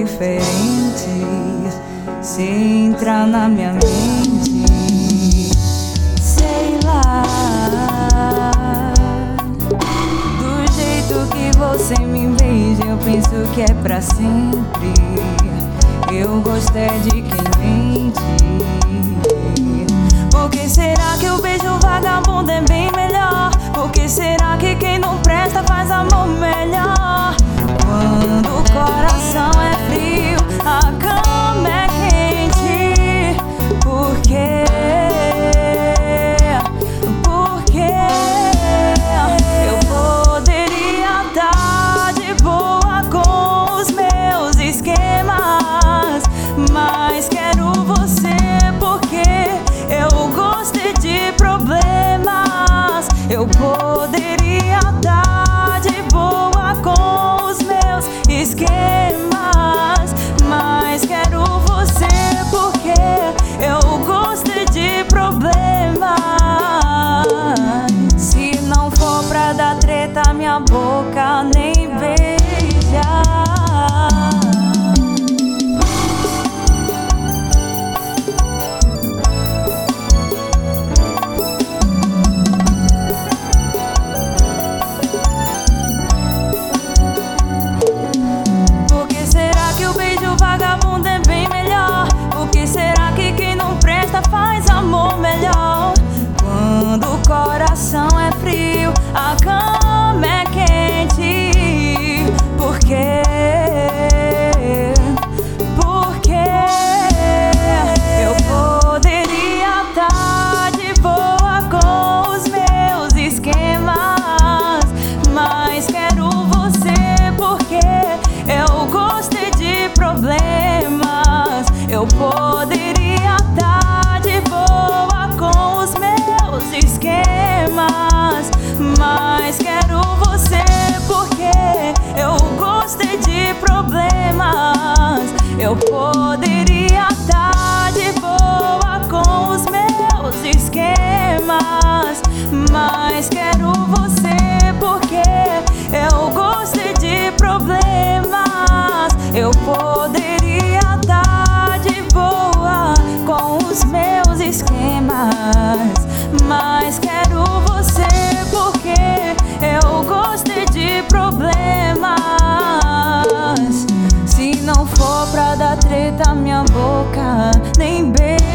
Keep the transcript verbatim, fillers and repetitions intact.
diferente. Se entrar na minha mente, sei lá, do jeito que você me beija, eu penso que é pra sempre. Eu gosto é de quem mente. Por que será que o beijo vagabundo é bem melhor? Por que será que quem não presta faz amor melhor? Quando o coração é frio, a cama é quente. Por quê? Por quê? Eu poderia estar de boa com os meus esquemas, mas quero você porque eu gostei de problemas. Eu poderia estar de boa com os meus esquemas, mas quero você porque eu gostei de problemas. Se não for pra dar treta, minha boca nem beija. Faz amor melhor. Quando o coração é frio, a cama é quente. Por quê? Por quê? Eu poderia estar de boa com os meus esquemas, mas quero você porque eu gostei de problemas. Eu poderia estar de boa com os meus esquemas, mas quero você porque eu gostei de problemas. Eu poderia estar de boa com os meus esquemas, mas quero você porque eu gostei de problemas. Eu poderia estar de boa com os meus esquemas, mas quero você porque eu gostei de problemas. Se não for pra dar treta, minha boca nem beija.